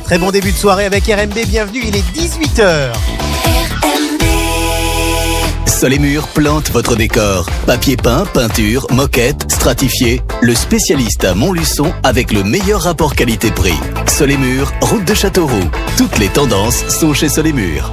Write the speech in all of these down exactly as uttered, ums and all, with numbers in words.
Très bon début de soirée avec R M B, bienvenue, il est dix-huit heures. Sol et Murs plante votre décor. Papier peint, peinture, moquette, stratifié. Le spécialiste à Montluçon avec le meilleur rapport qualité-prix. Sol et Murs, route de Châteauroux. Toutes les tendances sont chez Sol et Murs.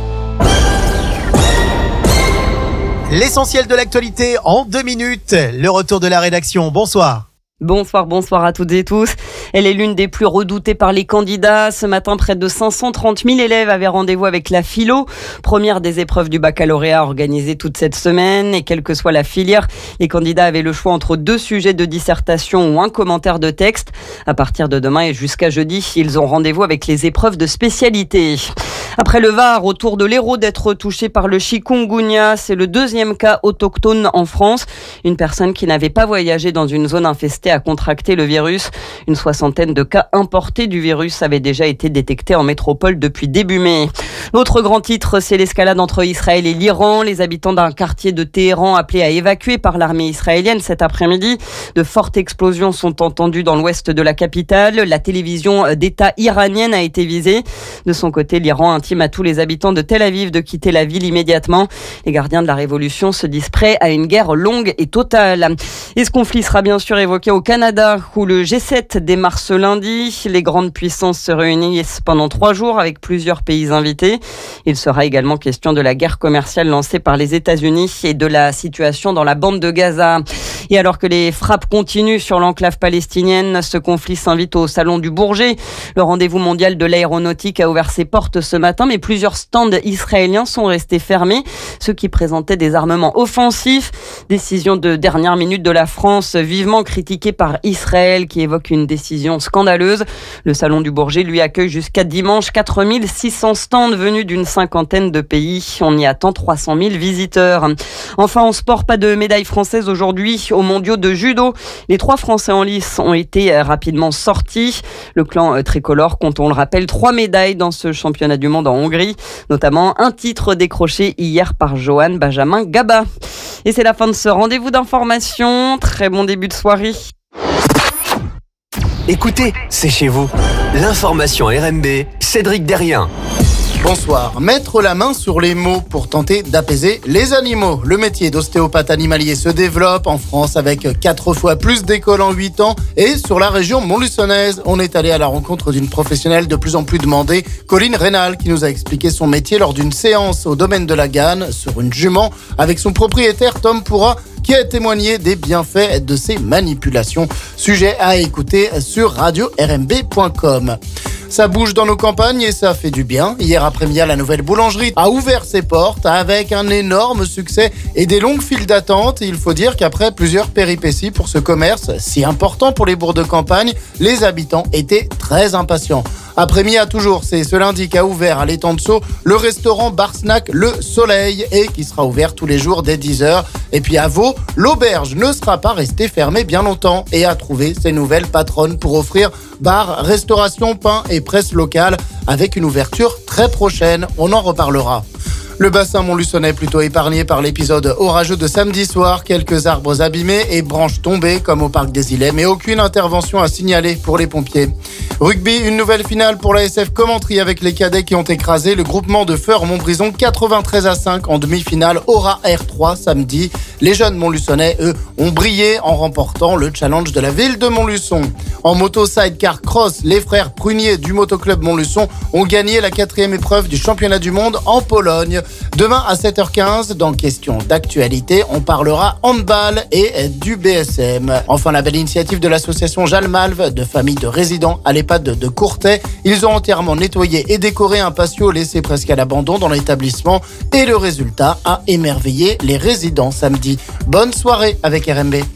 L'essentiel de l'actualité en deux minutes. Le retour de la rédaction. Bonsoir. Bonsoir, bonsoir à toutes et tous. Elle est l'une des plus redoutées par les candidats. Ce matin, près de cinq cent trente mille élèves avaient rendez-vous avec la philo, première des épreuves du baccalauréat organisée toute cette semaine. Et quelle que soit la filière, les candidats avaient le choix entre deux sujets de dissertation ou un commentaire de texte. À partir de demain et jusqu'à jeudi, ils ont rendez-vous avec les épreuves de spécialité. Après le Var, autour de l'Hérault d'être touché par le chikungunya, c'est le deuxième cas autochtone en France. Une personne qui n'avait pas voyagé dans une zone infestée a contracté le virus. Une soixantaine de cas importés du virus avaient déjà été détectés en métropole depuis début mai. L'autre grand titre, c'est l'escalade entre Israël et l'Iran. Les habitants d'un quartier de Téhéran appelés à évacuer par l'armée israélienne cet après-midi. De fortes explosions sont entendues dans l'ouest de la capitale. La télévision d'État iranienne a été visée. De son côté, l'Iran intime à tous les habitants de Tel Aviv de quitter la ville immédiatement. Les gardiens de la révolution se disent prêts à une guerre longue et totale. Et ce conflit sera bien sûr évoqué au Canada, où le G sept démarre ce lundi. Les grandes puissances se réunissent pendant trois jours avec plusieurs pays invités. Il sera également question de la guerre commerciale lancée par les États-Unis et de la situation dans la bande de Gaza. Et alors que les frappes continuent sur l'enclave palestinienne, ce conflit s'invite au Salon du Bourget. Le rendez-vous mondial de l'aéronautique a ouvert ses portes ce matin, mais plusieurs stands israéliens sont restés fermés, ceux qui présentaient des armements offensifs. Décision de dernière minute de la France, vivement critiquée par Israël, qui évoque une décision scandaleuse. Le Salon du Bourget lui accueille jusqu'à dimanche quatre mille six cents stands venus d'une cinquantaine de pays. On y attend trois cent mille visiteurs. Enfin, en sport, pas de médaille française aujourd'hui aux mondiaux de judo. Les trois Français en lice ont été rapidement sortis. Le clan tricolore compte, on le rappelle, trois médailles dans ce championnat du monde en Hongrie, notamment un titre décroché hier par Johan Benjamin Gaba. Et c'est la fin de ce rendez-vous d'information. Très bon début de soirée. Écoutez, c'est chez vous. L'information R M B, Cédric Derrien. Bonsoir. Mettre la main sur les mots pour tenter d'apaiser les animaux. Le métier d'ostéopathe animalier se développe en France avec quatre fois plus d'écoles en huit ans. Et sur la région montluçonnaise, on est allé à la rencontre d'une professionnelle de plus en plus demandée, Colline Rénal, qui nous a expliqué son métier lors d'une séance au domaine de la Ganne sur une jument avec son propriétaire Tom Pourra, qui a témoigné des bienfaits de ces manipulations. Sujet à écouter sur radio r m b point com. Ça bouge dans nos campagnes et ça fait du bien. Hier après-midi, la nouvelle boulangerie a ouvert ses portes avec un énorme succès et des longues files d'attente. Il faut dire qu'après plusieurs péripéties pour ce commerce si important pour les bourgs de campagne, les habitants étaient très impatients. Après-midi à toujours, c'est ce lundi qu'a ouvert à l'étang de Sceaux le restaurant bar-snack Le Soleil et qui sera ouvert tous les jours dès dix heures. Et puis à Vaud, l'auberge ne sera pas restée fermée bien longtemps et a trouvé ses nouvelles patronnes pour offrir bar, restauration, pain et presse locale avec une ouverture très prochaine. On en reparlera. Le bassin montluçonnais plutôt épargné par l'épisode orageux de samedi soir. Quelques arbres abîmés et branches tombées comme au parc des Îlets, mais aucune intervention à signaler pour les pompiers. Rugby, une nouvelle finale pour la S F Commentry avec les cadets qui ont écrasé le groupement de Feur Montbrison quatre-vingt-treize à cinq en demi-finale Aura R trois samedi. Les jeunes montluçonnais, eux, ont brillé en remportant le challenge de la ville de Montluçon. En moto sidecar cross, les frères Prunier du motoclub Montluçon ont gagné la quatrième épreuve du championnat du monde en Pologne. Demain à sept heures quinze, dans Question d'actualité, on parlera handball et du B S M. Enfin, la belle initiative de l'association Jalmalve, de famille de résidents à l'EHPAD de Courtais. Ils ont entièrement nettoyé et décoré un patio laissé presque à l'abandon dans l'établissement et le résultat a émerveillé les résidents samedi. Bonne soirée avec R M B.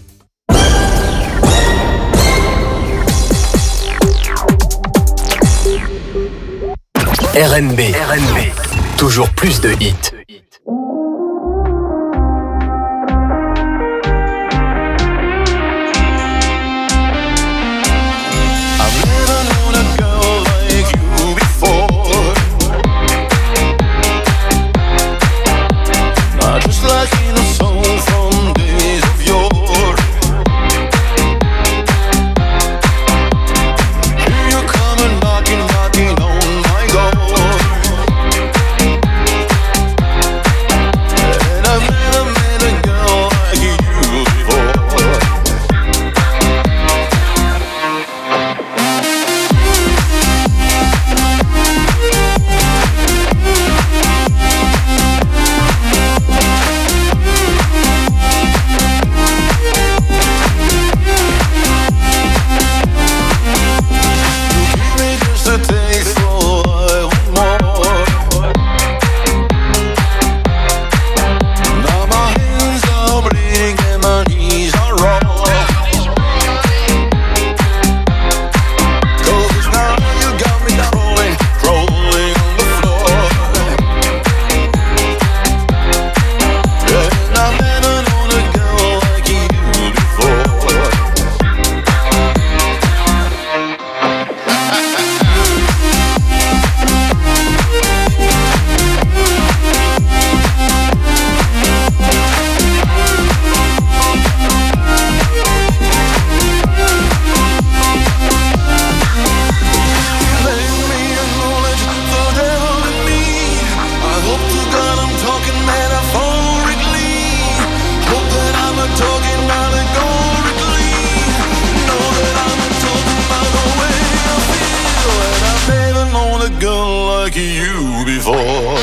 R M B, R M B, toujours plus de hits. Knocking on you before.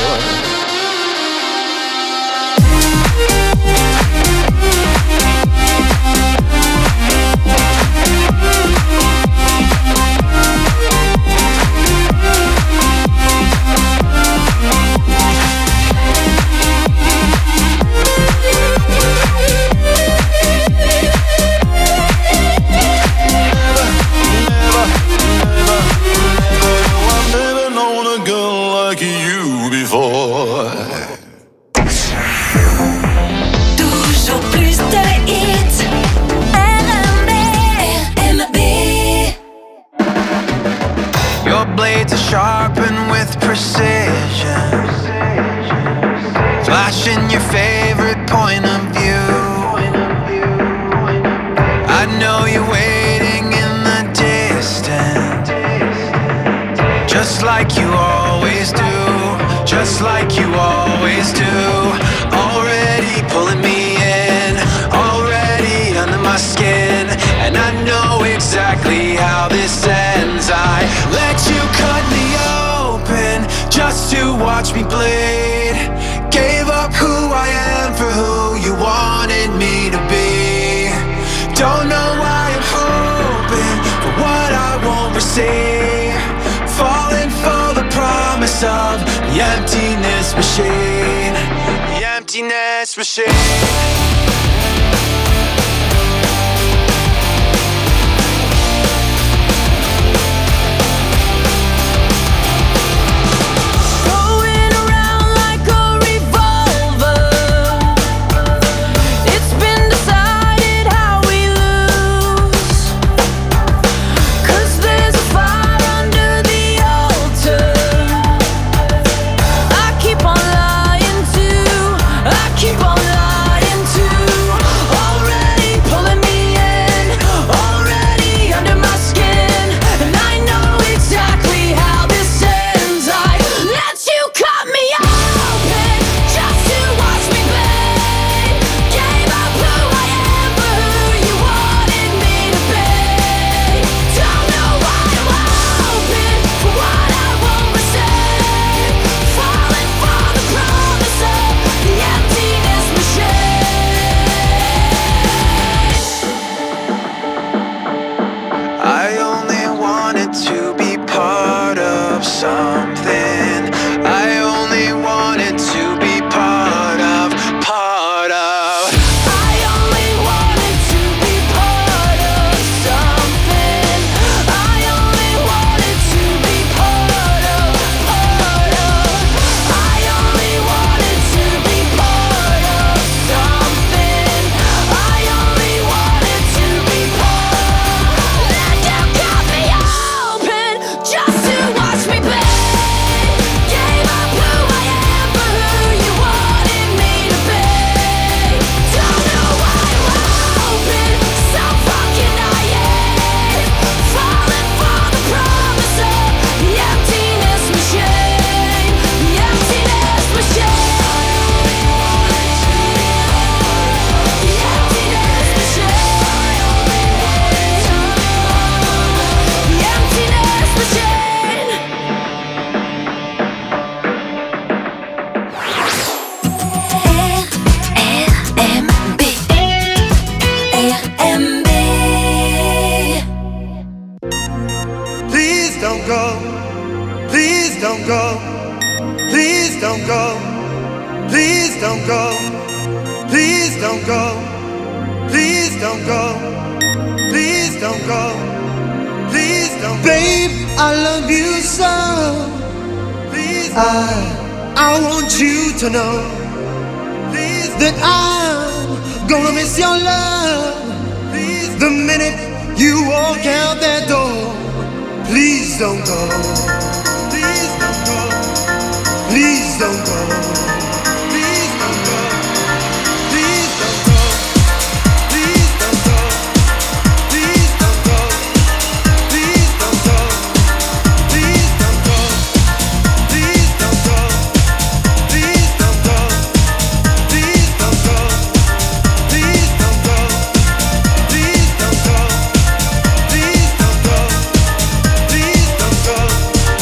Toujours plus de hits. R M B, R M B. Your blades are sharpened with precision, flashing your favorite point of view. I know you're waiting in the distance, just like you always do, just like you always do. Already pulling me in, already under my skin, and I know exactly how this ends. I let you cut me open just to watch me bleed. Gave up who I am for who you wanted me to be. Don't know why I'm hoping for what I won't receive. Falling for the promise of the emptiness machine. The emptiness machine. To know please, that I'm gonna miss your love please, the minute you walk out that door. Please don't go. Please don't go. Please don't go. Please don't go. Please don't go. Please don't go. Please don't go. Please don't go. Please don't go. Please don't go. Please don't go.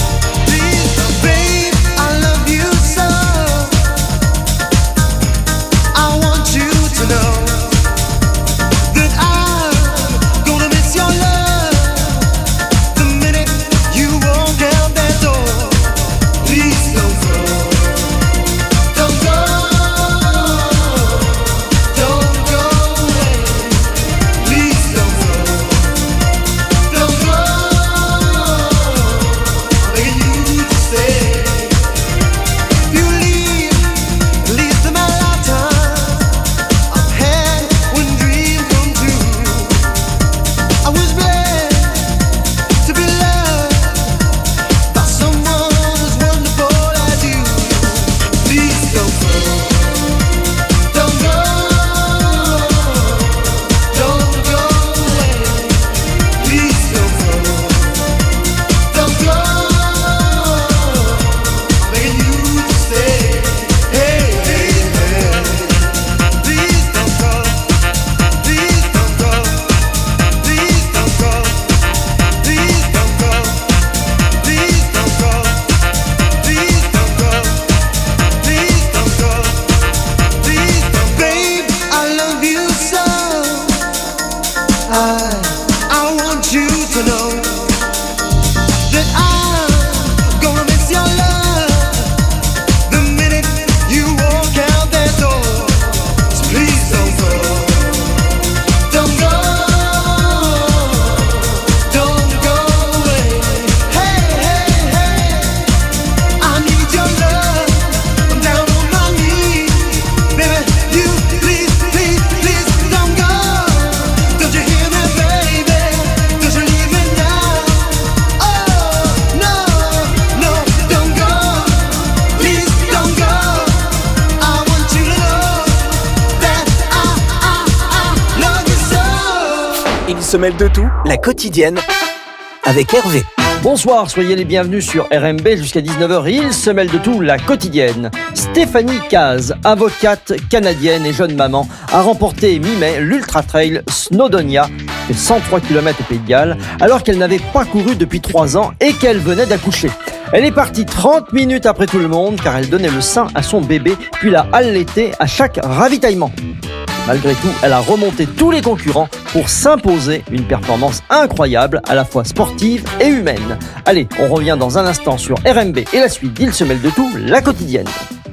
semelle de tout, la quotidienne, avec Hervé. Bonsoir, soyez les bienvenus sur R M B jusqu'à dix-neuf heures. Il se mêle de tout, la quotidienne. Stéphanie Caz, avocate canadienne et jeune maman, a remporté mi-mai l'Ultra Trail Snowdonia, fait cent trois kilomètres au Pays de Galles, alors qu'elle n'avait pas couru depuis trois ans et qu'elle venait d'accoucher. Elle est partie trente minutes après tout le monde car elle donnait le sein à son bébé puis l'a allaité à chaque ravitaillement. Malgré tout, elle a remonté tous les concurrents pour s'imposer une performance incroyable, à la fois sportive et humaine. Allez, on revient dans un instant sur R M B et la suite d'Il se mêle de tout, la quotidienne.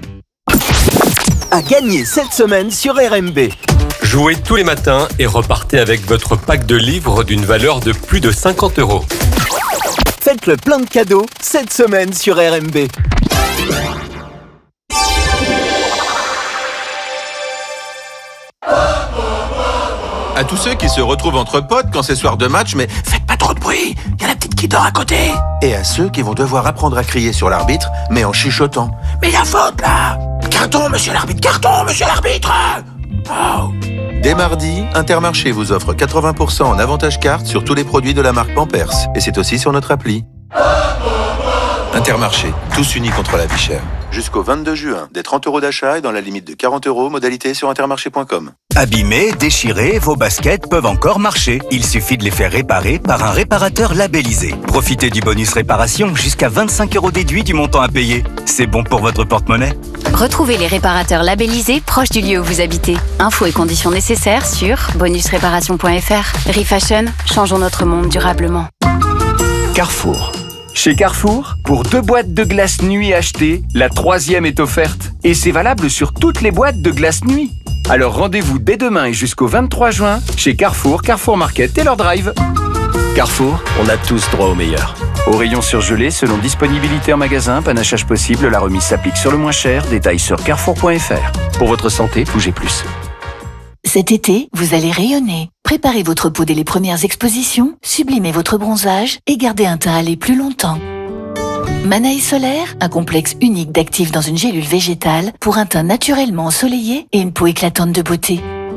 À gagner cette semaine sur R M B. Jouez tous les matins et repartez avec votre pack de livres d'une valeur de plus de cinquante euros. Faites le plein de cadeaux cette semaine sur R M B. À tous ceux qui se retrouvent entre potes quand c'est soir de match, mais faites pas trop de bruit, y a la petite qui dort à côté. Et à ceux qui vont devoir apprendre à crier sur l'arbitre, mais en chuchotant. Mais y a faute là! Carton, monsieur l'arbitre, carton, monsieur l'arbitre! Oh. Dès mardi, Intermarché vous offre quatre-vingts pour cent en avantage carte sur tous les produits de la marque Pampers. Et c'est aussi sur notre appli. Intermarché, tous unis contre la vie chère. Jusqu'au vingt-deux juin, des trente euros d'achat et dans la limite de quarante euros, modalité sur intermarché point com. Abîmés, déchirés, vos baskets peuvent encore marcher. Il suffit de les faire réparer par un réparateur labellisé. Profitez du bonus réparation, jusqu'à vingt-cinq euros déduits du montant à payer. C'est bon pour votre porte-monnaie. Retrouvez les réparateurs labellisés proches du lieu où vous habitez. Infos et conditions nécessaires sur bonus réparation point f r. Refashion, changeons notre monde durablement. Carrefour. Chez Carrefour, pour deux boîtes de glace nuit achetées, la troisième est offerte. Et c'est valable sur toutes les boîtes de glace nuit. Alors rendez-vous dès demain et jusqu'au vingt-trois juin chez Carrefour, Carrefour Market et leur drive. Carrefour, on a tous droit au meilleur. Au rayon surgelé, selon disponibilité en magasin, panachage possible, la remise s'applique sur le moins cher. Détails sur carrefour point f r. Pour votre santé, bougez plus. Cet été, vous allez rayonner. Préparez votre peau dès les premières expositions, sublimez votre bronzage et gardez un teint hâlé plus longtemps. Manaï Solaire, un complexe unique d'actifs dans une gélule végétale pour un teint naturellement ensoleillé et une peau éclatante de beauté.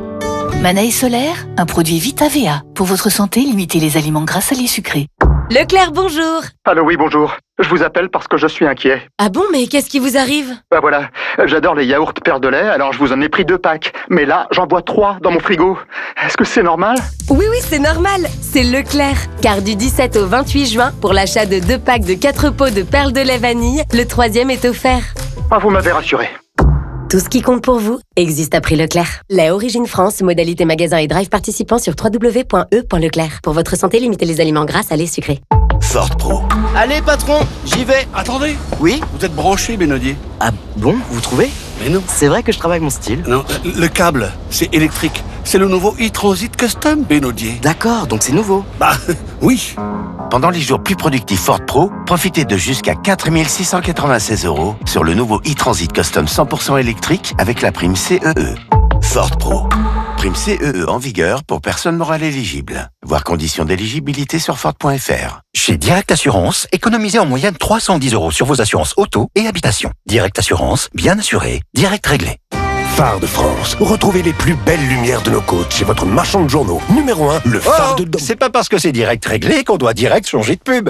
Manaï Solaire, un produit Vita V A. Pour votre santé, limitez les aliments gras, salés, sucrés. Leclerc, bonjour. Allô, oui, bonjour. Je vous appelle parce que je suis inquiet. Ah bon, mais qu'est-ce qui vous arrive? Bah voilà, j'adore les yaourts Père de lait, alors je vous en ai pris deux packs. Mais là, j'en bois trois dans mon frigo. Est-ce que c'est normal? Oui, oui, c'est normal. C'est Leclerc. Car du dix-sept au vingt-huit juin, pour l'achat de deux packs de quatre pots de perles de lait vanille, le troisième est offert. Ah, vous m'avez rassuré. Tout ce qui compte pour vous existe à prix Leclerc. Lait Origine France, modalité magasin et drive participant sur w w w point e point leclerc. Pour votre santé, limitez les aliments gras, salés, sucrés. Ford Pro. Allez patron, j'y vais. Attendez. Oui? Vous êtes branché, Benodier. Ah bon, vous trouvez? Mais non. C'est vrai que je travaille mon style. Non, le câble, c'est électrique. C'est le nouveau e-Transit Custom, Benodier. D'accord, donc c'est nouveau. Bah, oui. Pendant les jours plus productifs Ford Pro, profitez de jusqu'à quatre mille six cent quatre-vingt-seize euros sur le nouveau e-Transit Custom cent pour cent électrique avec la prime C E E. Ford Pro. Prime C E E en vigueur pour personnes morales éligibles. Voir conditions d'éligibilité sur Ford point f r. Chez Direct Assurance, économisez en moyenne trois cent dix euros sur vos assurances auto et habitation. Direct Assurance, bien assuré, direct réglé. Phare de France. Retrouvez les plus belles lumières de nos côtes chez votre marchand de journaux. Numéro un, le phare oh, de... C'est pas parce que c'est direct réglé qu'on doit direct changer de pub.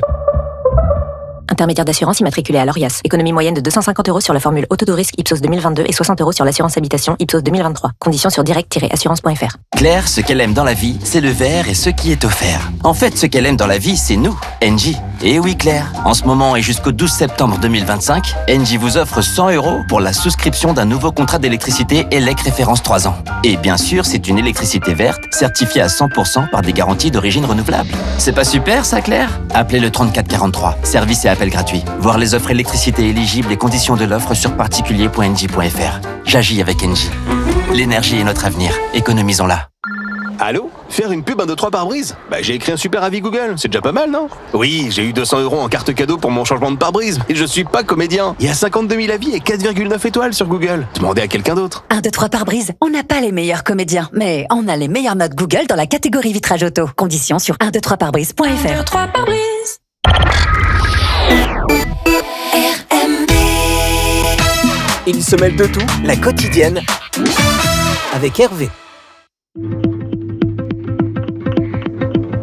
Intermédiaire d'assurance immatriculé à l'Orias. Économie moyenne de deux cent cinquante euros sur la formule Autodorisque Ipsos deux mille vingt-deux et soixante euros sur l'assurance habitation Ipsos deux mille vingt-trois. Conditions sur direct tiret assurance point f r. Claire, ce qu'elle aime dans la vie, c'est le vert et ce qui est offert. En fait, ce qu'elle aime dans la vie, c'est nous, Engie. Et oui Claire, en ce moment et jusqu'au douze septembre deux mille vingt-cinq, Engie vous offre cent euros pour la souscription d'un nouveau contrat d'électricité E L E C référence trois ans. Et bien sûr, c'est une électricité verte, certifiée à cent pour cent par des garanties d'origine renouvelable. C'est pas super ça Claire? Appelez le trente-quatre quarante-trois, service et appel gratuit. Voir les offres électricité éligibles et conditions de l'offre sur particulier point engie point f r. J'agis avec Engie. L'énergie est notre avenir, économisons-la. Allô? Faire une pub un deux trois pare-brise? Bah j'ai écrit un super avis Google, c'est déjà pas mal, non? Oui, j'ai eu deux cents euros en carte cadeau pour mon changement de pare-brise, et je suis pas comédien. Il y a cinquante-deux mille avis et quatre virgule neuf étoiles sur Google. Demandez à quelqu'un d'autre. un deux trois pare-brise, on n'a pas les meilleurs comédiens, mais on a les meilleures notes Google dans la catégorie vitrage auto. Conditions sur un deux trois pare-brise point f r. un deux trois pare-brise. Il se mêle de tout, la quotidienne, avec Hervé.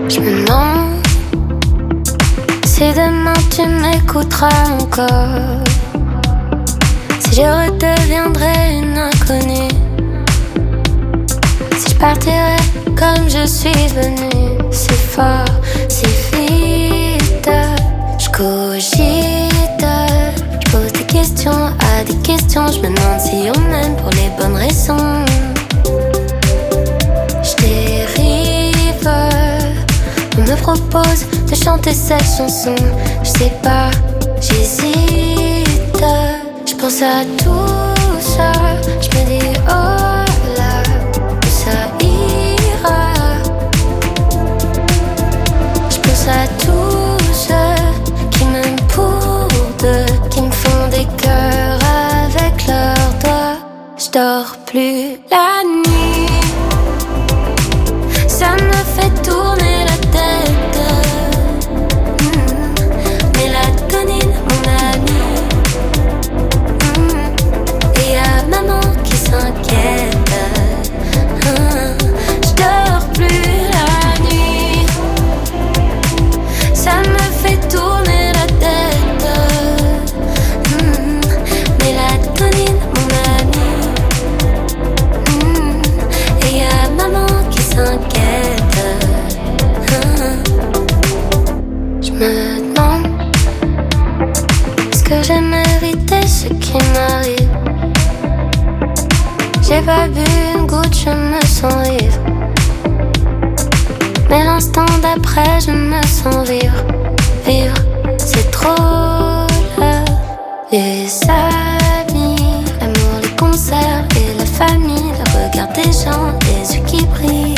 Je me demande si demain tu m'écouteras encore, si je redeviendrai une inconnue, si je partirai comme je suis venue, si fort, si vite. Je cogite, je pose des questions à des questions, je me demande si on m'aime pour les bonnes raisons. Je dérive, on me propose de chanter cette chanson, je sais pas, j'hésite. Je pense à tout ça, je me dis oh là, où ça ira. Je pense à tous ceux qui m'aiment pour deux, qui me font des cœurs avec leurs doigts. Je dors plus la nuit, ça me fait tourner la tête. Mmh. Mélatonine, mon ami. Mmh. Et y'a maman qui s'inquiète. Mmh. Je dors plus la nuit, ça me fait tourner la tête. Mmh. Mélatonine, mon ami. Mmh. Et y'a maman qui s'inquiète. Je me demande, est-ce que j'ai mérité ce qui m'arrive? J'ai pas bu une goutte, je me sens ivre. Mais l'instant d'après, je me sens vivre. Vivre, c'est trop là. Les amis, l'amour, les concerts et la famille, le regard des gens, les yeux qui brillent.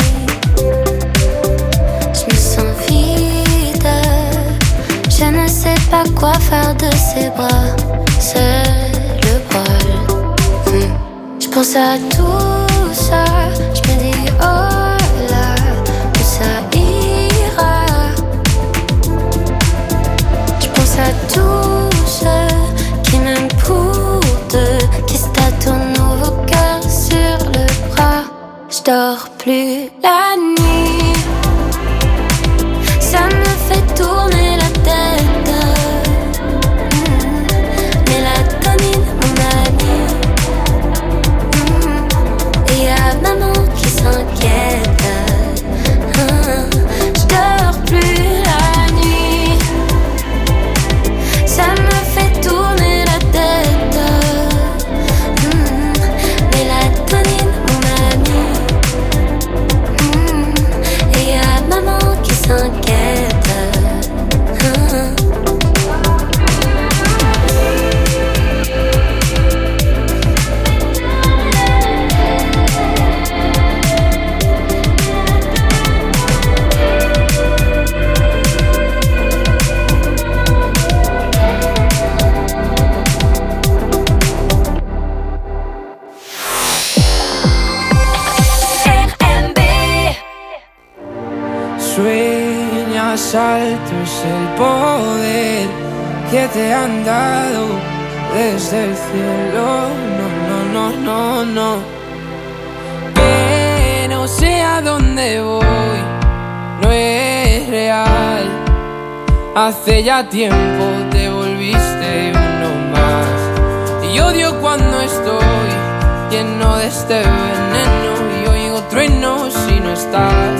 Je me sens vide, je ne sais pas quoi faire de ces bras. C'est le bol. Hum. Je pense à tout ça, je me dis oh là, où ça ira. Je pense à tous ceux qui m'aiment pour deux, qui se tatouent nouveau cœur sur le bras. Je dors plus la nuit, ça me fait tourner la tête. Mmh. Mélatonine, mon ami. Mmh. Et y'a maman qui s'inquiète. Mmh. Je dors plus la nuit, ça me fait tourner la tête. Mmh. Mélatonine, mon ami. Mmh. Et y'a maman qui s'inquiète. Mmh. Sueñas alto es el poder que te han dado desde el cielo. No, no, no, no, no. Que no sé a dónde voy, no es real. Hace ya tiempo te volviste uno más. Y odio cuando estoy lleno de este veneno y oigo truenos si no estás.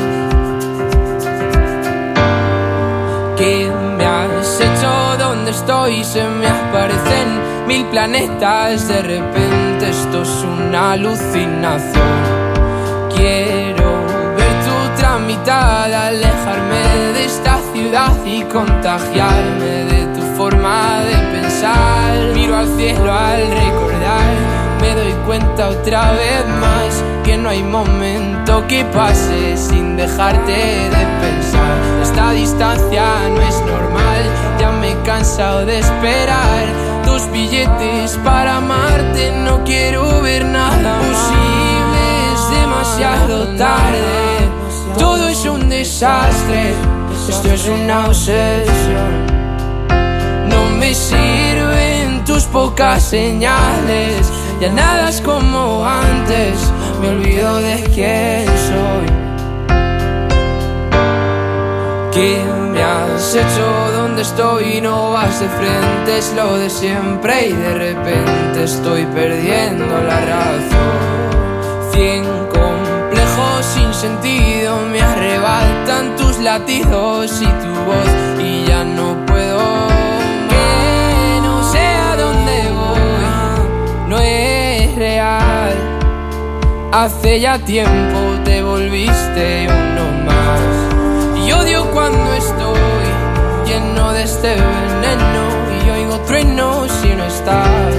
¿Qué me has hecho? ¿Dónde estoy? Se me aparecen mil planetas. De repente esto es una alucinación. Quiero ver tu tramitada, alejarme de esta ciudad y contagiarme de tu forma de pensar. Miro al cielo al recordar, me doy cuenta otra vez más que no hay momento que pase sin dejarte de pensar. Esta distancia no es normal, ya me he cansado de esperar tus billetes para amarte. No quiero ver nada posible, es demasiado tarde. Todo es un desastre, esto es una obsesión. No me sirven tus pocas señales, ya nada es como antes, me olvido de quién soy. ¿Qué me has hecho? ¿Dónde estoy? No vas de frente, es lo de siempre y de repente estoy perdiendo la razón. Cien complejos sin sentido me arrebatan tus latidos y tu voz y ya no puedo. Que no sé a dónde voy, no es real. Hace ya tiempo te volviste uno más. Y odio cuando estoy lleno de este veneno y oigo truenos si no estás.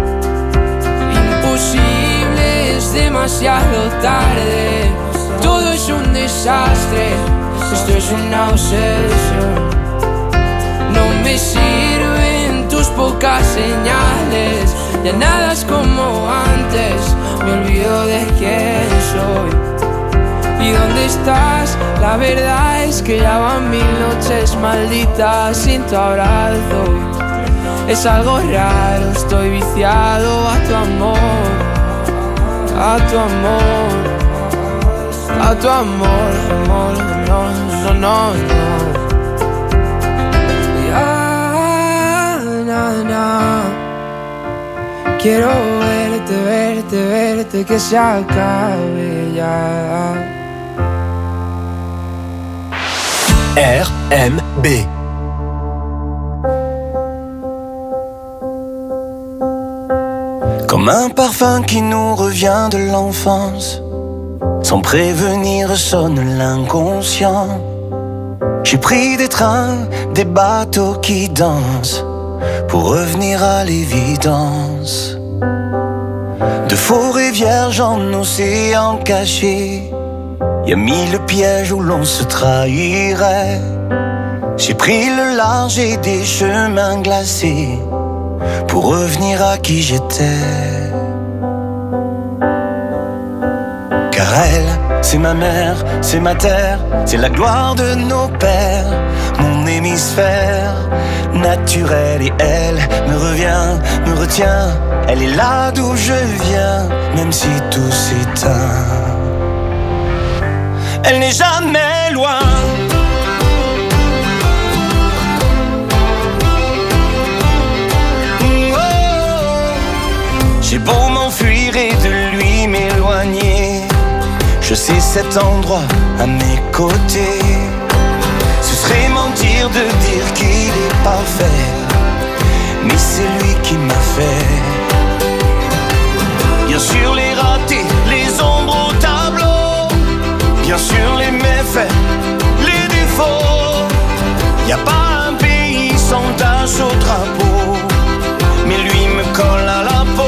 Imposible, es demasiado tarde. Todo es un desastre, esto es una obsesión. No me sirven tus pocas señales, ya nada es como antes, me olvido de quién soy. ¿Y dónde estás? La verdad es que ya van mil noches malditas sin tu abrazo. Es algo raro, estoy viciado a tu amor, a tu amor, a tu amor, amor, no, no, no, no. Ya, na, na. Quiero verte, verte, verte, que se acabe ya. R M B. Comme un parfum qui nous revient de l'enfance, sans prévenir sonne l'inconscient. J'ai pris des trains, des bateaux qui dansent, pour revenir à l'évidence. De forêts vierges en océan caché, y'a mille pièges où l'on se trahirait. J'ai pris le large et des chemins glacés, pour revenir à qui j'étais. Car elle, c'est ma mère, c'est ma terre, c'est la gloire de nos pères, mon hémisphère naturel. Et elle me revient, me retient, elle est là d'où je viens, même si tout s'éteint. Elle n'est jamais loin. J'ai beau m'enfuir et de lui m'éloigner, je sais cet endroit à mes côtés. Ce serait mentir de dire qu'il est parfait, mais c'est lui qui m'a fait. Bien sûr les ratés, les ombres au tableau, bien sûr les méfaits, les défauts. Y a pas un pays sans tache au drapeau, mais lui me colle à la peau.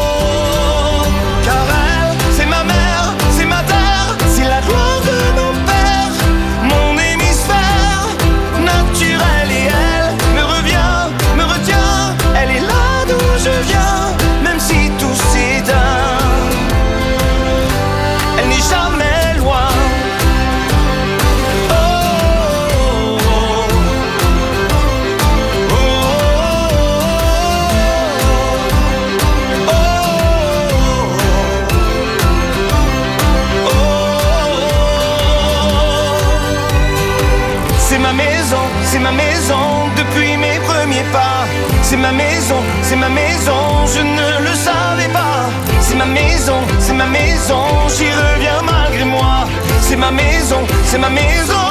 C'est ma maison depuis mes premiers pas. C'est ma maison, c'est ma maison, je ne le savais pas. C'est ma maison, c'est ma maison, j'y reviens malgré moi. C'est ma maison, c'est ma maison.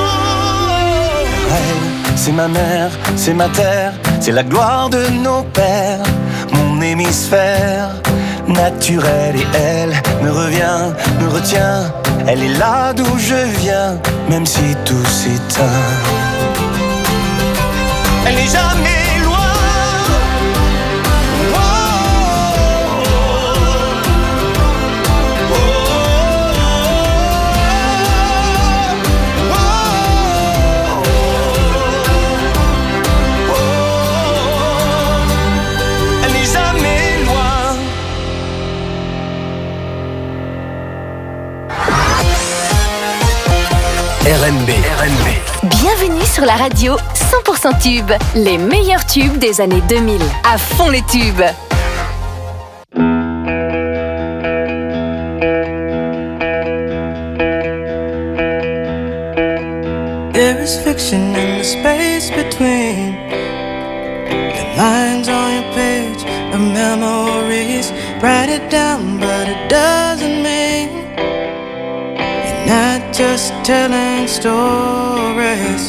Elle, c'est ma mère, c'est ma terre, c'est la gloire de nos pères, mon hémisphère naturel. Et elle me revient, me retient, elle est là d'où je viens, même si tout s'éteint. Elle n'est jamais loin. Oh, oh, oh, oh, elle n'est jamais loin. R M B. R M B. Bienvenue sur la radio cent pour cent tubes. Les meilleurs tubes des années deux mille. À fond les tubes. Debe There is fiction in the space between the lines on your page of memories. Write it down, but it doesn't mean you're not just telling stories.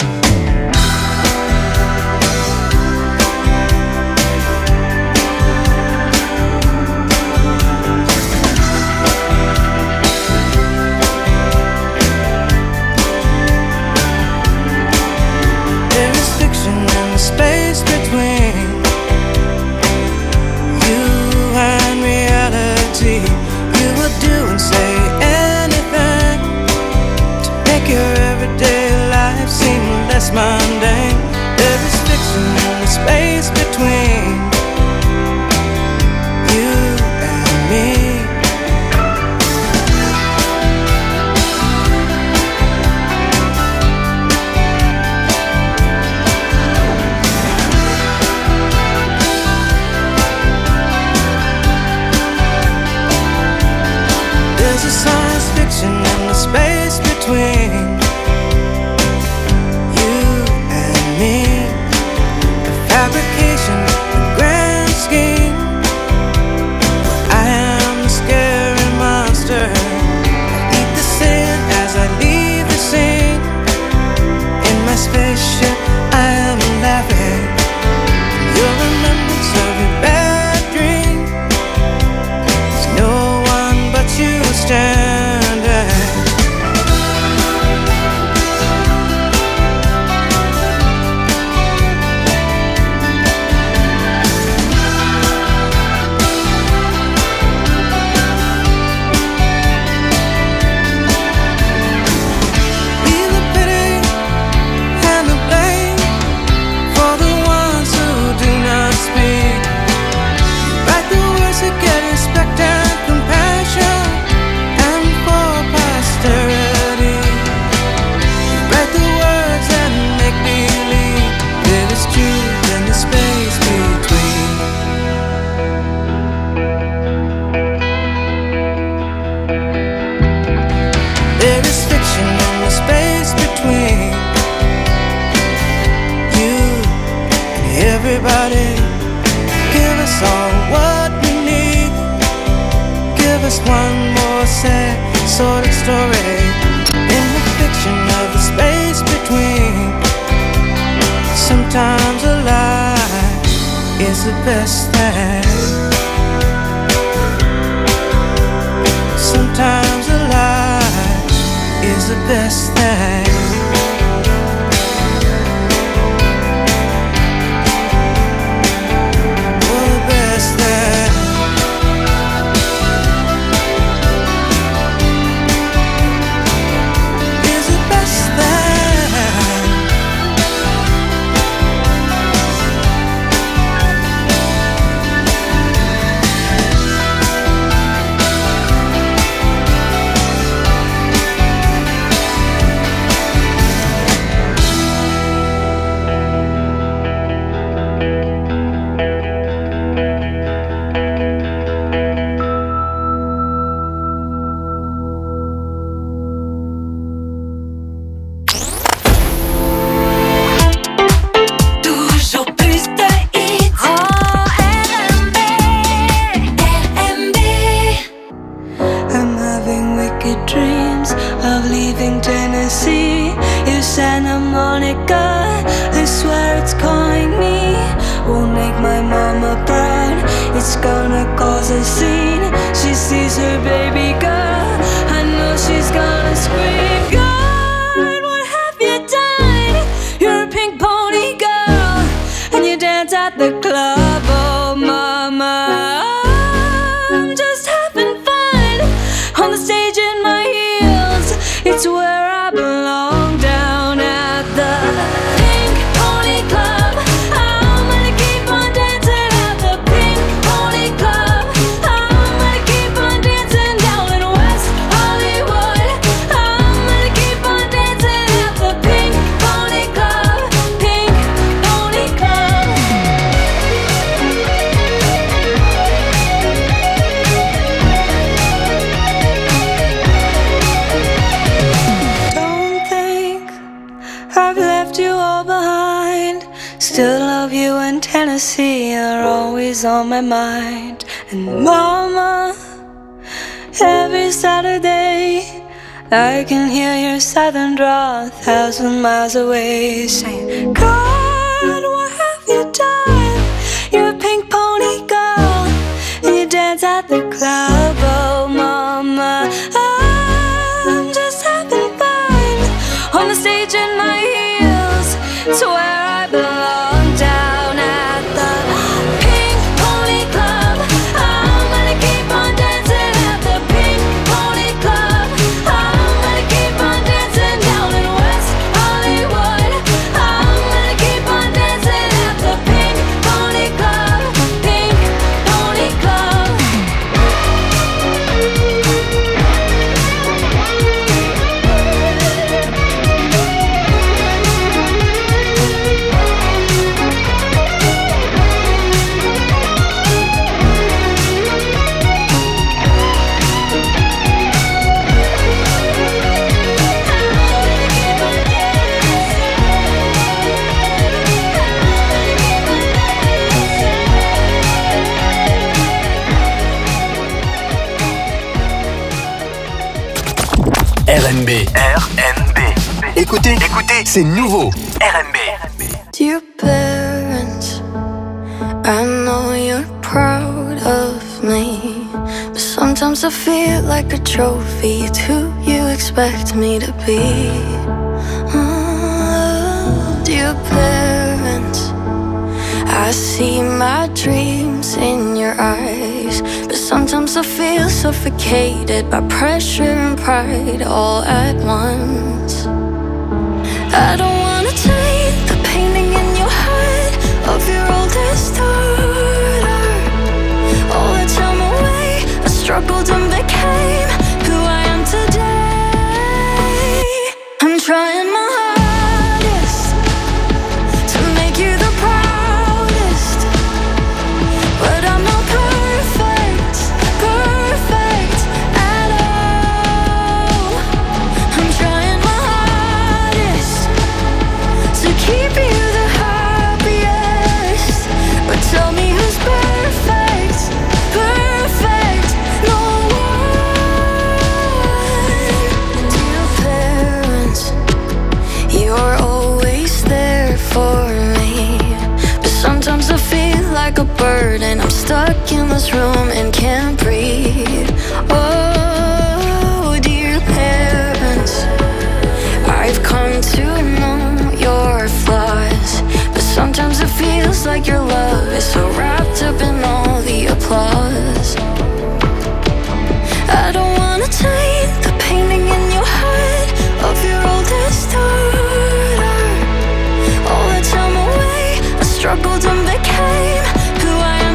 Space between you and reality. You will do and say anything to make your everyday life seem less mundane. There is fiction in the space between you and me. Science fiction in the space between you and me. The fabrication, the grand scheme. I am the scary monster. I eat the sin as I leave the scene. In my spaceship I am laughing. Your remembrance of your bad dream. There's no one but you standing. Everybody, give us all what we need. Give us one more sad sort of story in the fiction of the space between. Sometimes a lie is the best thing. Sometimes a lie is the best thing. left you all behind. Still love you in Tennessee, you're always on my mind. And mama, every Saturday I can hear your southern drawl a thousand miles away, saying, God, what have you done? You're a pink pony girl, and you dance at the club. Oh mama, I'm just having fun on the stage in my heels, to where I belong, down at the Pink Pony Club. I'm gonna keep on dancing at the Pink Pony Club. I'm gonna keep on dancing down in West Hollywood. I'm gonna keep on dancing at the Pink Pony Club. Pink Pony Club. R M B. R M B. Écoutez, écoutez, c'est nouveau. R M B. Dear parents, I know you're proud of me, but sometimes I feel like a trophy. It's who you expect me to be. Oh, dear parents, I see my dreams in your eyes, but sometimes I feel suffocated by pressure and pride all at once. I don't wanna take the painting in your head of your oldest daughter. All the time away, I struggled and became who I am today. I'm trying my hardest to make you the proudest, but I'm not perfect, perfect at all. I'm trying my hardest to keep you the happiest, but tell me who's perfect, perfect, no one. Dear parents, you're always there for me, but sometimes I feel like a bird and I'm stuck in this room and can't breathe. Oh, dear parents, I've come to know your flaws, but sometimes it feels like your love is so wrapped up in all the applause. I don't wanna take the painting in your head of your oldest daughter. All the time away, I struggled and became who I am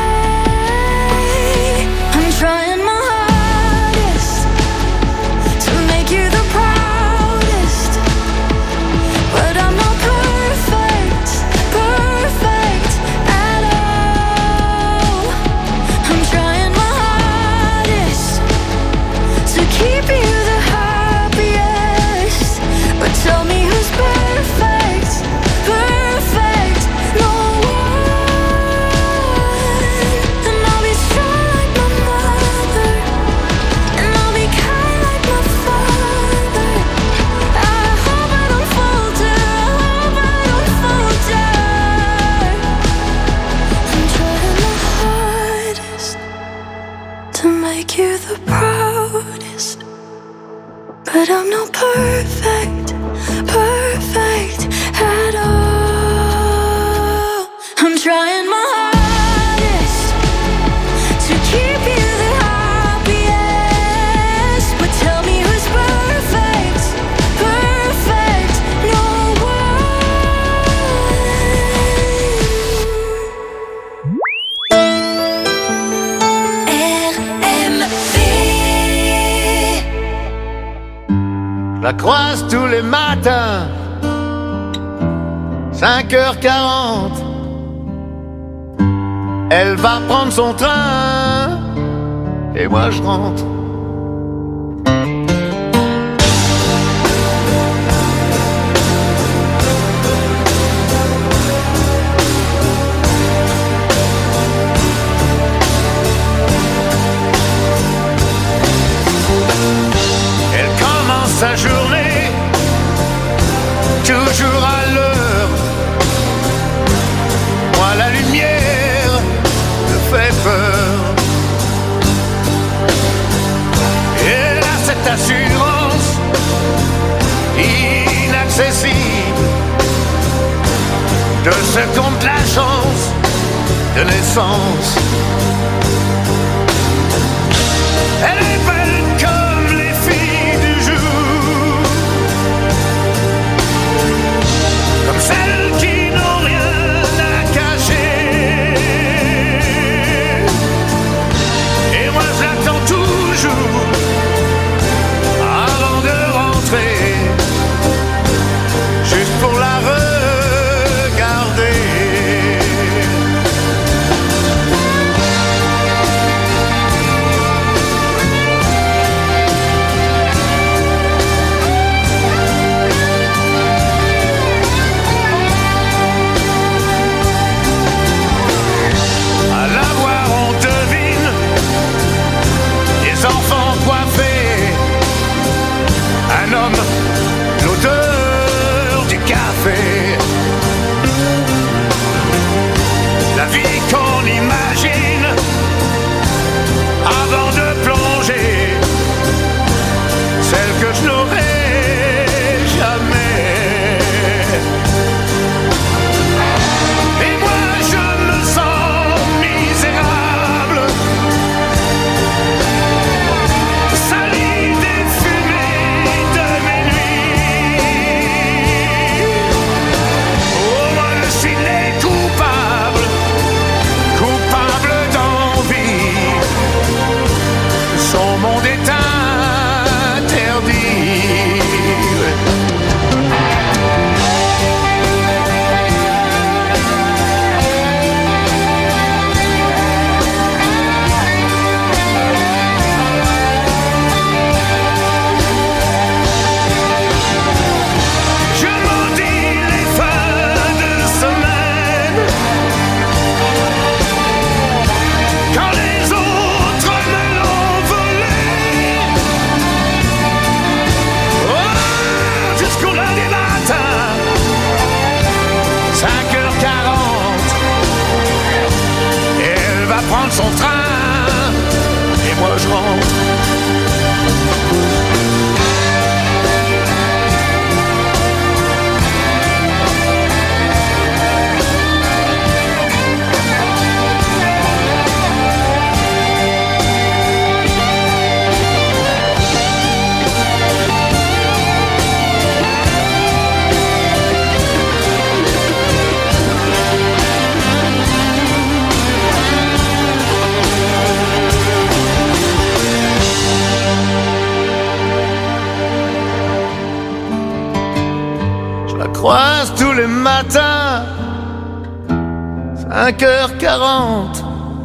today. I'm trying my hardest to make you the proudest, but I'm not perfect, perfect at all. I'm trying my hardest to keep you the happiest, but tell me who's perfect, perfect, no one. And I'll be strong like my mother, and I'll be kind like my father. I hope I don't falter, I hope I don't falter. I'm trying my hardest to make you the proudest, but I'm not perfect, perfect at all. I'm trying my hardest to keep you the happiest, but tell me who's perfect, perfect, no one. R M B. La croise tous les matins, cinq heures quarante. Elle va prendre son train, et moi je rentre. assurance inaccessible. De ce compte la chance de naissance. Elle est belle comme les filles du jour, comme celles qui n'ont rien à cacher. Et moi je l'attends toujours avant de rentrer, juste pour la regarder. Un homme, l'odeur du café. La vie qu'on imagine avant de plonger, celle que je n'aurai jamais. Et moi je me sens misérable, sali des fumées de mes nuits. Oh, moi je suis né coupable, coupable d'envie. Son monde est interdit. Je maudis les fins de semaine, quand les autres me l'ont volé. Oh, jusqu'au lundi matin, cinq heures quarante, elle va prendre son train, et moi je rentre. Je la croise tous les matins, cinq heures quarante,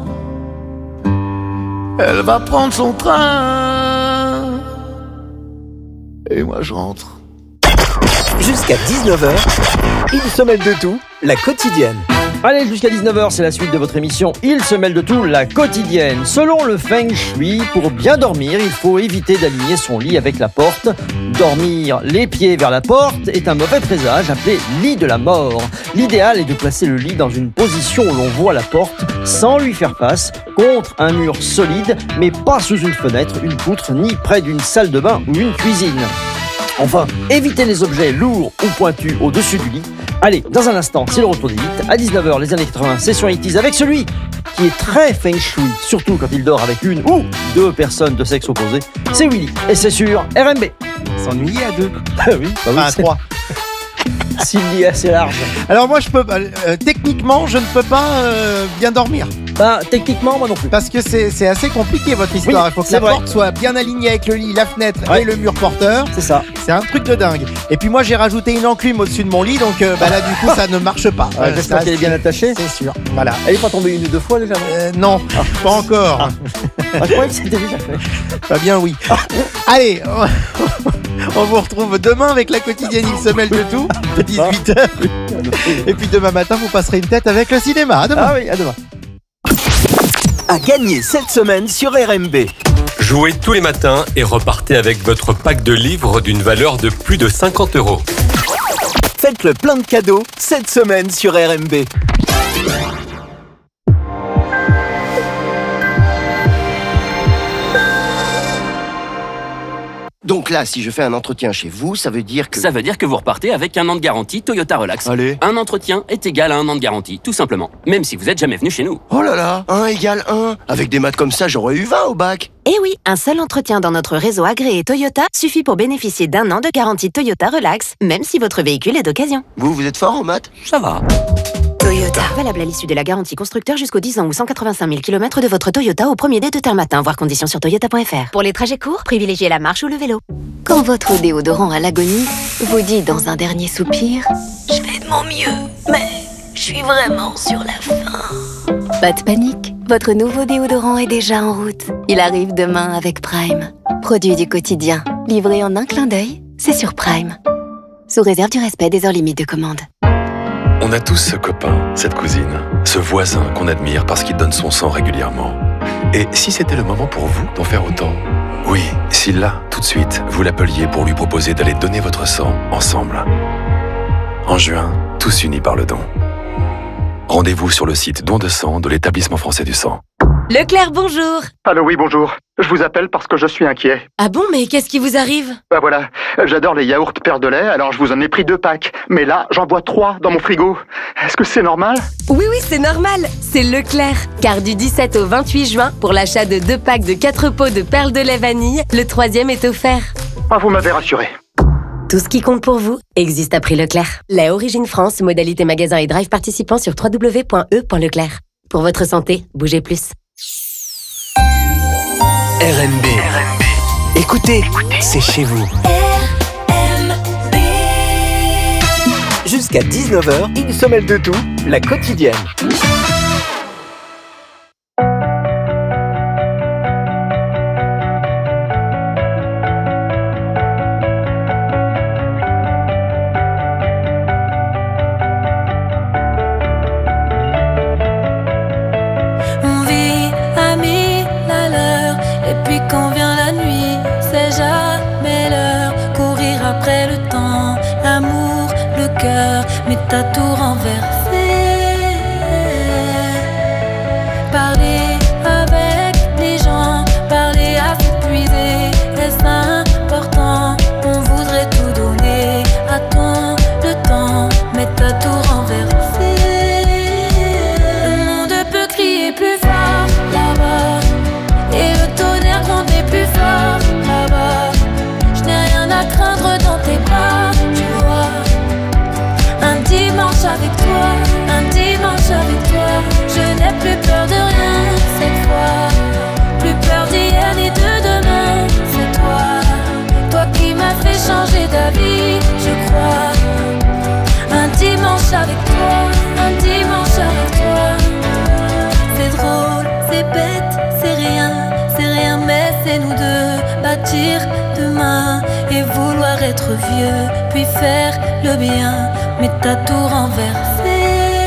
elle va prendre son train, et moi je rentre. Jusqu'à dix-neuf heures, il se mêle de tout, la quotidienne. Allez, jusqu'à dix-neuf heures, c'est la suite de votre émission Il se mêle de tout, la quotidienne. Selon le Feng Shui, pour bien dormir, il faut éviter d'aligner son lit avec la porte. Dormir les pieds vers la porte est un mauvais présage appelé lit de la mort. L'idéal est de placer le lit dans une position où l'on voit la porte sans lui faire face, contre un mur solide, mais pas sous une fenêtre, une poutre, ni près d'une salle de bain ou une cuisine. Enfin, évitez les objets lourds ou pointus au-dessus du lit. Allez, dans un instant, c'est le retour des hits. À dix-neuf heures, les années quatre-vingts, session eighties avec celui qui est très feng shui, surtout quand il dort avec une ou deux personnes de sexe opposé. C'est Willy, et c'est sur R M B. S'ennuyer à deux. Ah oui, bah oui, enfin, à trois. S'il est assez large. Alors moi, je peux euh, techniquement, je ne peux pas euh, bien dormir. Bah, techniquement, moi non plus. Parce que c'est, c'est assez compliqué votre histoire. Oui, il faut que c'est la vrai. porte soit bien alignée avec le lit, la fenêtre Ouais. et le mur porteur. C'est ça. C'est un truc de dingue. Et puis moi, j'ai rajouté une enclume au-dessus de mon lit, donc euh, bah là, du coup, ça ne marche pas. Ouais, Euh, j'espère ça, qu'elle est bien c'est- attachée. C'est sûr. Voilà. Elle est pas tombée une ou deux fois déjà, non Euh, non, pas encore. Ah, je croyais que c'était déjà fait. Fabien, oui. Allez, on, on vous retrouve demain avec la quotidienne Il se mêle de tout, de dix-huit heures. Et puis demain matin, vous passerez une tête avec le cinéma. À demain. Ah oui, à demain. À gagner cette semaine sur R M B. Jouez tous les matins et repartez avec votre pack de livres d'une valeur de plus de cinquante euros. Faites le plein de cadeaux cette semaine sur R M B. Donc là, si je fais un entretien chez vous, ça veut dire que... Ça veut dire que vous repartez avec un an de garantie Toyota Relax. Allez. Un entretien est égal à un an de garantie, tout simplement. Même si vous êtes jamais venu chez nous. Oh là là, un égale un. Avec des maths comme ça, j'aurais eu vingt au bac. Eh oui, un seul entretien dans notre réseau agréé Toyota suffit pour bénéficier d'un an de garantie Toyota Relax, même si votre véhicule est d'occasion. Vous, vous êtes fort en maths? Ça va. Toyota. Valable à l'issue de la garantie constructeur jusqu'aux dix ans ou cent quatre-vingt-cinq mille kilomètres de votre Toyota au premier dé de terme matin. Voir conditions sur toyota point f r. Pour les trajets courts, privilégiez la marche ou le vélo. Quand votre déodorant à l'agonie vous dit dans un dernier soupir « Je fais de mon mieux, mais je suis vraiment sur la fin ». Pas de panique, votre nouveau déodorant est déjà en route. Il arrive demain avec Prime. Produit du quotidien, livré en un clin d'œil, c'est sur Prime. Sous réserve du respect des heures limites de commande. On a tous ce copain, cette cousine, ce voisin qu'on admire parce qu'il donne son sang régulièrement. Et si c'était le moment pour vous d'en faire autant? Oui, si là, tout de suite, vous l'appeliez pour lui proposer d'aller donner votre sang ensemble. En juin, tous unis par le don. Rendez-vous sur le site don de sang de l'Établissement français du sang. Leclerc, bonjour. Allô, oui, bonjour. Je vous appelle parce que je suis inquiet. Ah bon, mais qu'est-ce qui vous arrive? Bah voilà, j'adore les yaourts Père de lait, alors je vous en ai pris deux packs. Mais là, j'en vois trois dans mon frigo. Est-ce que c'est normal? Oui, oui, c'est normal. C'est Leclerc. Car du dix-sept au vingt-huit juin, pour l'achat de deux packs de quatre pots de perles de lait vanille, le troisième est offert. Ah, vous m'avez rassuré. Tout ce qui compte pour vous existe à prix Leclerc. Lait Origine France, modalité magasin et drive participant sur w w w point e point leclerc. Pour votre santé, bougez plus. R M B. Écoutez, c'est chez vous. Jusqu'à dix-neuf heures, il se mêle de tout, la quotidienne. On vit à mille à l'heure, et puis quand vient la nuit, c'est jamais l'heure. Courir après le temps, l'amour, le cœur, mais t'as tout renversé. Parler avec les gens, parler à s'épuiser, est-ce important? On voudrait tout donner à ton le temps, mais t'as tout renversé. Le monde peut crier plus fort là-bas, et le tonnerre gronder plus fort là-bas. Je n'ai rien à craindre dans tes bras, tu vois. Un dimanche avec toi, un dimanche avec toi. Je n'ai plus peur de rien cette fois. Plus peur d'hier ni de demain, c'est toi. Toi qui m'as fait changer d'avis, je crois. Un dimanche avec toi, un dimanche avec toi. C'est drôle, c'est bête, c'est rien, c'est rien, mais c'est nous deux. Bâtir demain et vouloir être vieux, puis faire le bien, mais t'as tout renversé.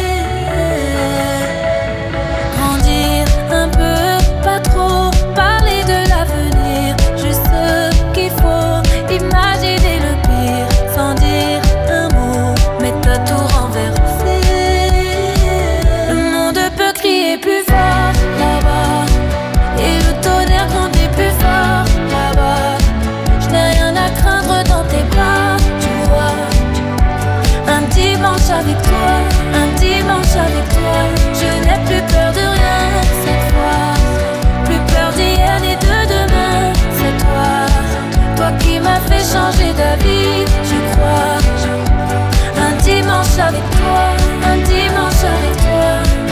Grandir un peu, pas trop, parler de l'avenir, juste ce qu'il faut, imaginer le pire, sans dire un mot, mais t'as tout renversé. Le monde peut crier plus fort là-bas, et le tonnerre gronder plus fort là-bas. Je n'ai rien à craindre dans tes bras, tu vois. Un dimanche avec toi, un dimanche avec toi. Je n'ai plus peur de rien cette fois. Plus peur d'hier ni de demain, c'est toi. Toi qui m'as fait changer d'avis, je crois. Un dimanche avec toi, un dimanche avec toi.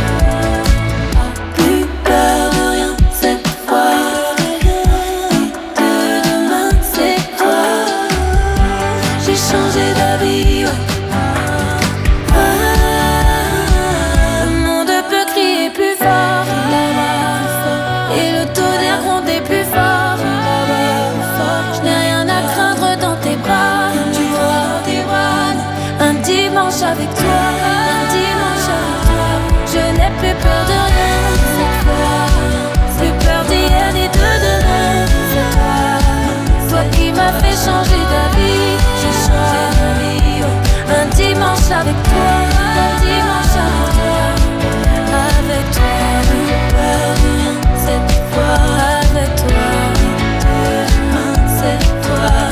Plus peur de rien cette fois. De demain, c'est toi. J'ai changé d'avis, ouais. Ah, le monde peut crier plus fort là-bas, et le tonnerre gronder plus fort là-bas. Je n'ai rien à craindre dans tes bras, tu vois, tes bras. Un dimanche avec toi, un dimanche avec toi. Je n'ai plus peur de rien cette fois. Plus peur d'hier ni de demain, c'est toi. Toi qui m'as fait changer d'avis, j'ai changé d'avis, ouais. Un dimanche avec toi, un dimanche avec toi. Avec toi, plus peur de rien cette fois. Avec toi, demain c'est toi.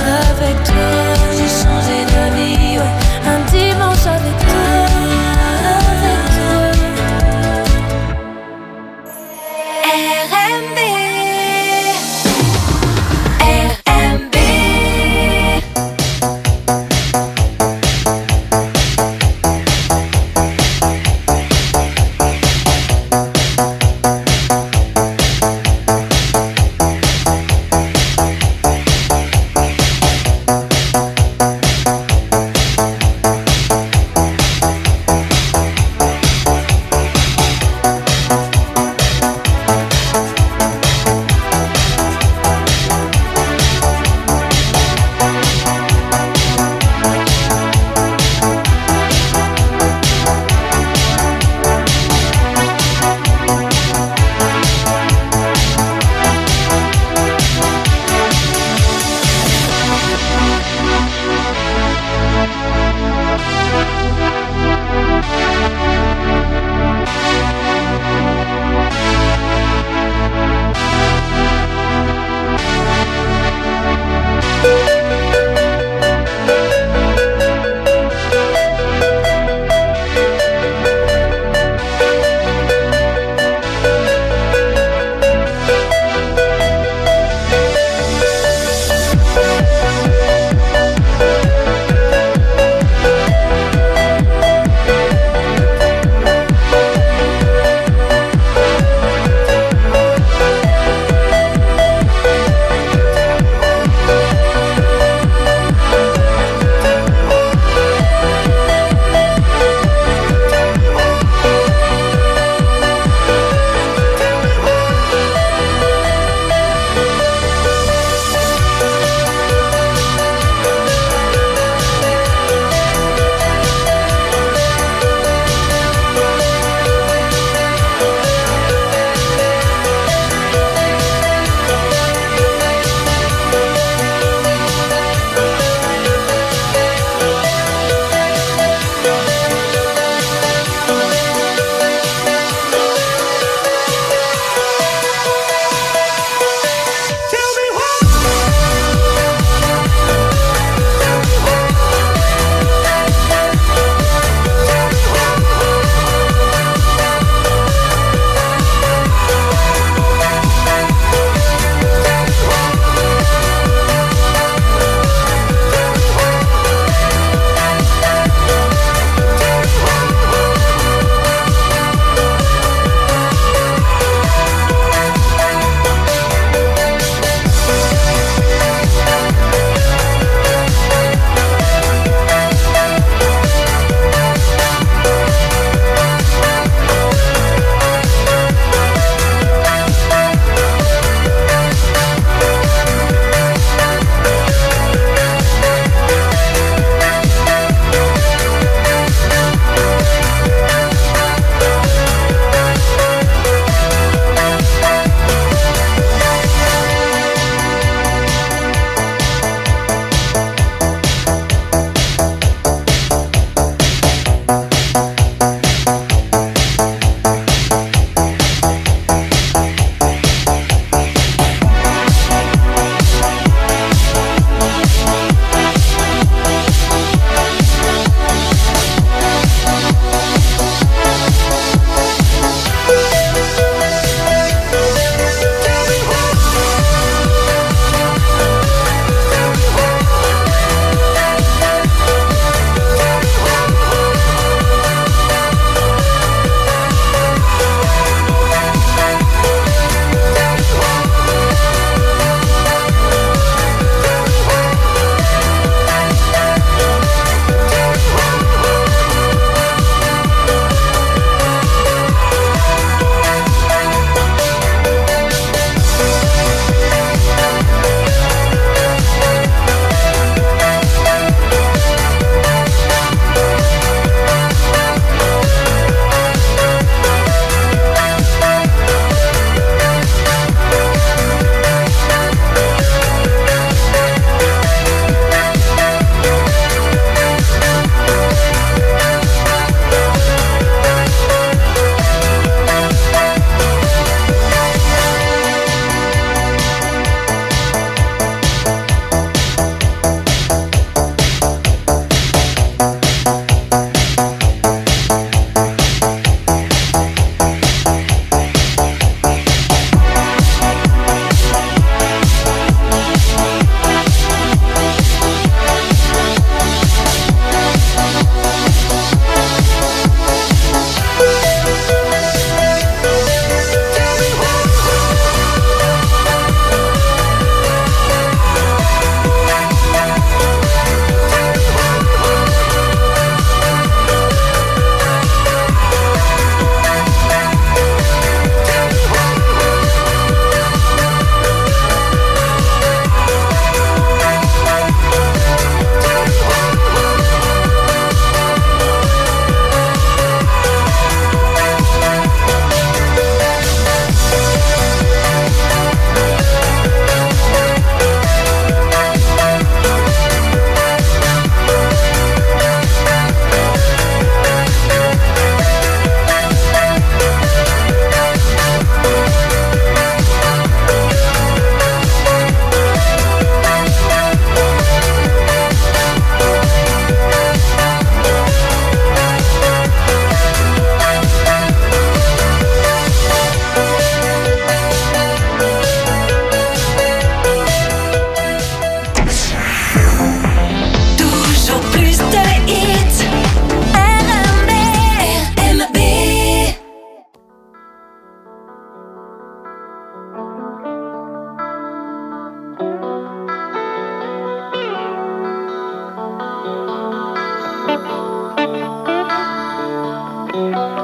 Thank